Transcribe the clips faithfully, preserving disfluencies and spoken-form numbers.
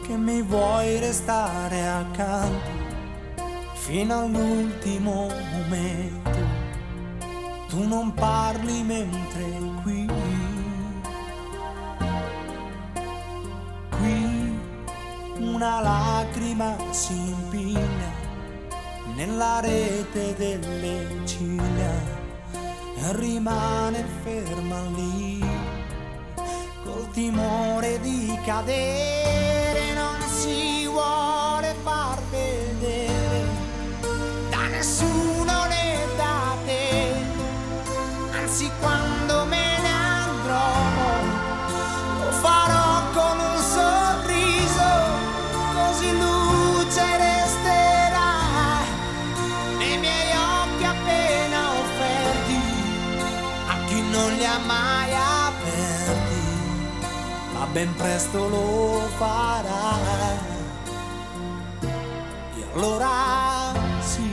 che mi vuoi restare accanto fino all'ultimo momento. Tu non parli mentre qui, qui una lacrima si impigna nella rete delle ciglia e rimane ferma lì col timore di cadere. Non si vuole far vedere da nessuno né da te, anzi quando me ne andrò lo farò con un sorriso, così luce resterà nei miei occhi appena offerti a chi non li ha mai aperti, ma ben presto lo farà. E allora sì,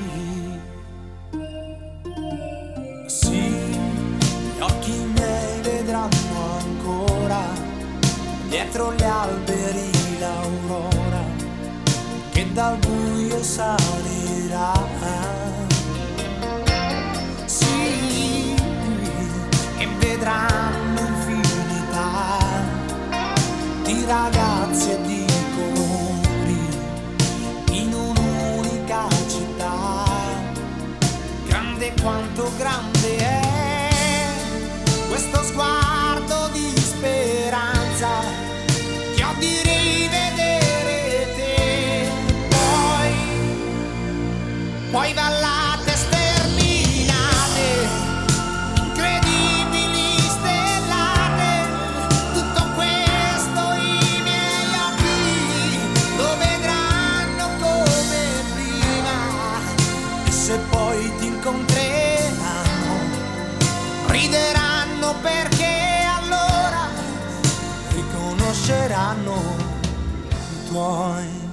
sì, gli occhi miei vedranno ancora dietro gli alberi l'aurora che dal buio salirà. Sì, che vedranno infinità di ragazzi e di colori in un'unica città, grande quanto grande è questo sguardo di speranza che ho di rivedere te. Poi, poi vallate sterminate, incredibili stellate, tutto questo i miei occhi lo vedranno come prima, e se poi ti incontreranno rideranno, perché allora riconosceranno i tuoi